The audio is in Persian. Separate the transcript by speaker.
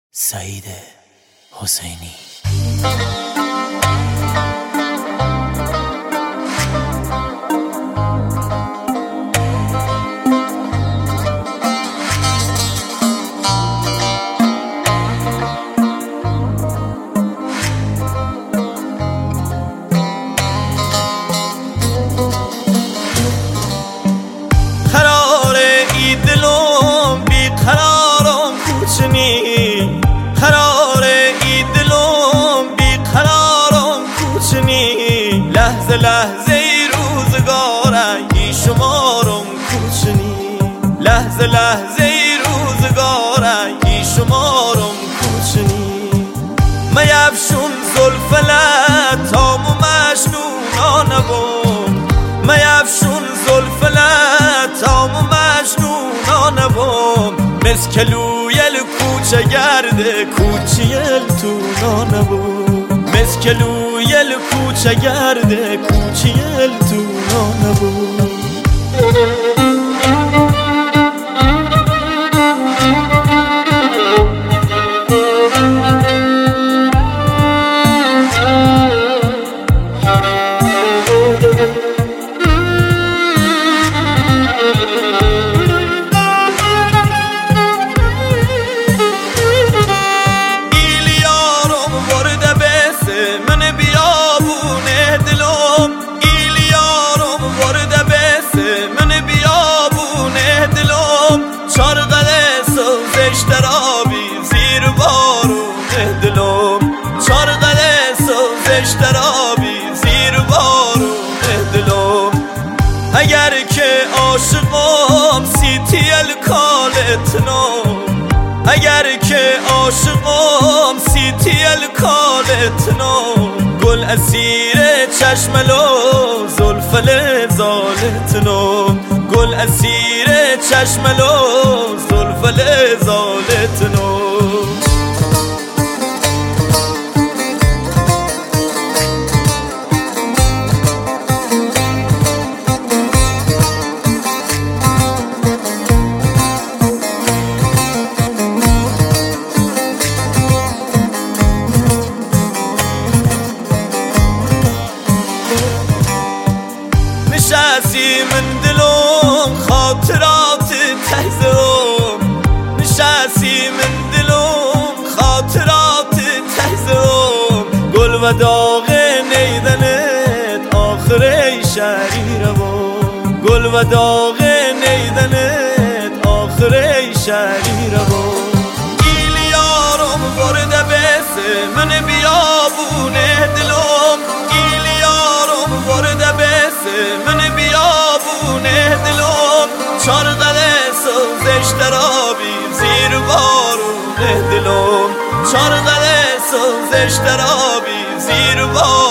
Speaker 1: سعید حسینی.
Speaker 2: لحظه لحظه ای روزگارنگی شمارم کوچنی، لحظه لحظه ای روزگارنگی شمارم کوچنی. میفشون زلفلت تام و مجنونا نبوم، میفشون زلفلت تام و مجنونا نبوم. مسکلویل کوچه گرده کوچیل تو نبوم، مسکلویل کوچه گرده کوچیل تو نبوم. اشترابی زیر بارون دلم، چارقل اشترابی زیر بارون دلم. اگر که عاشقم سیتیل کالتنم، اگر که عاشقم سیتیل کالتنم. گل اسیر چشملو زلفل زالتنم، گل اسیر چشملو زلفل زالتنم. نشستی من دلم خاطرات تهزم، نشستی من دلم خاطرات تهزم. گل و داغ نیدنت آخر شریرم، گل و داغ نیدنت آخر شریرم. ایلیارم برده بسه من بیابونه دلم، ایلیارم برده بسه من بیابونه دلم. چارقل اشترابی زیر بارون دلم، چارقل اشترابی زیر بارون